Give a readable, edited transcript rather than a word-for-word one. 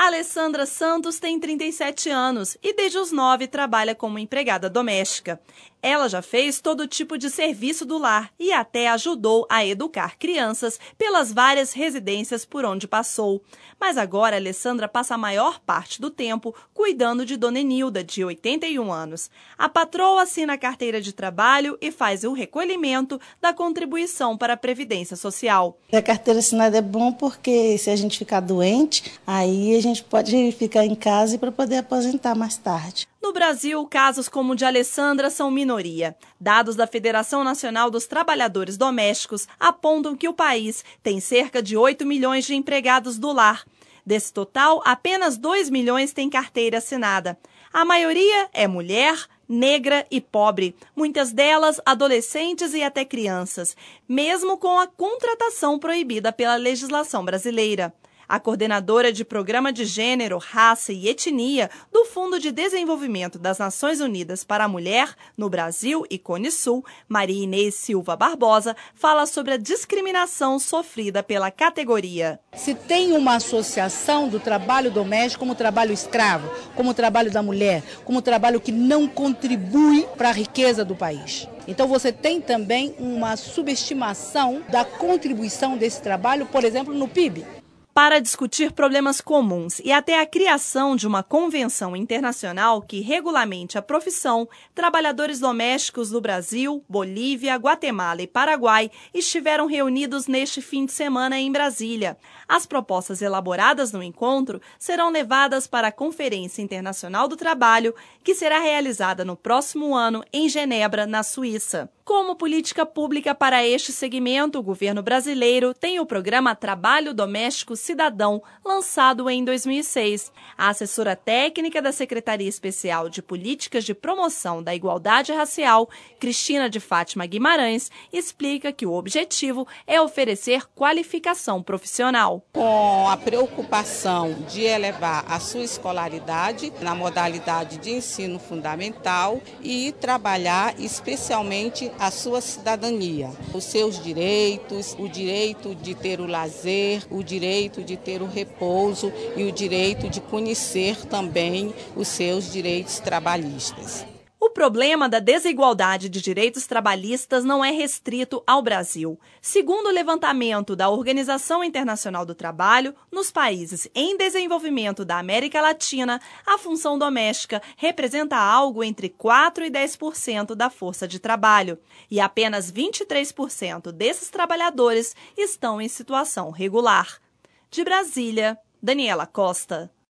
Alessandra Santos tem 37 anos e desde os 9 trabalha como empregada doméstica. Ela já fez todo tipo de serviço do lar e até ajudou a educar crianças pelas várias residências por onde passou. Mas agora Alessandra passa a maior parte do tempo cuidando de Dona Enilda, de 81 anos. A patroa assina a carteira de trabalho e faz o recolhimento da contribuição para a Previdência Social. A carteira assinada é bom porque se a gente ficar doente, aí a gente pode ficar em casa para poder aposentar mais tarde. No Brasil, casos como o de Alessandra são minoria. Dados da Federação Nacional dos Trabalhadores Domésticos apontam que o país tem cerca de 8 milhões de empregados do lar. Desse total, apenas 2 milhões têm carteira assinada. A maioria é mulher, negra e pobre, muitas delas adolescentes e até crianças, mesmo com a contratação proibida pela legislação brasileira. A coordenadora de Programa de Gênero, Raça e Etnia do Fundo de Desenvolvimento das Nações Unidas para a Mulher no Brasil e Cone Sul, Maria Inês Silva Barbosa, fala sobre a discriminação sofrida pela categoria. Se tem uma associação do trabalho doméstico como trabalho escravo, como trabalho da mulher, como trabalho que não contribui para a riqueza do país. Então você tem também uma subestimação da contribuição desse trabalho, por exemplo, no PIB. Para discutir problemas comuns e até a criação de uma convenção internacional que regulamente a profissão, trabalhadores domésticos do Brasil, Bolívia, Guatemala e Paraguai estiveram reunidos neste fim de semana em Brasília. As propostas elaboradas no encontro serão levadas para a Conferência Internacional do Trabalho, que será realizada no próximo ano em Genebra, na Suíça. Como política pública para este segmento, o governo brasileiro tem o programa Trabalho Doméstico Cidadão, lançado em 2006. A assessora técnica da Secretaria Especial de Políticas de Promoção da Igualdade Racial, Cristina de Fátima Guimarães, explica que o objetivo é oferecer qualificação profissional. Com a preocupação de elevar a sua escolaridade na modalidade de ensino fundamental e trabalhar especialmente a sua cidadania, os seus direitos, o direito de ter o lazer, o direito de ter o repouso e o direito de conhecer também os seus direitos trabalhistas. O problema da desigualdade de direitos trabalhistas não é restrito ao Brasil. Segundo o levantamento da Organização Internacional do Trabalho, nos países em desenvolvimento da América Latina, a função doméstica representa algo entre 4% e 10% da força de trabalho, e apenas 23% desses trabalhadores estão em situação regular. De Brasília, Daniela Costa.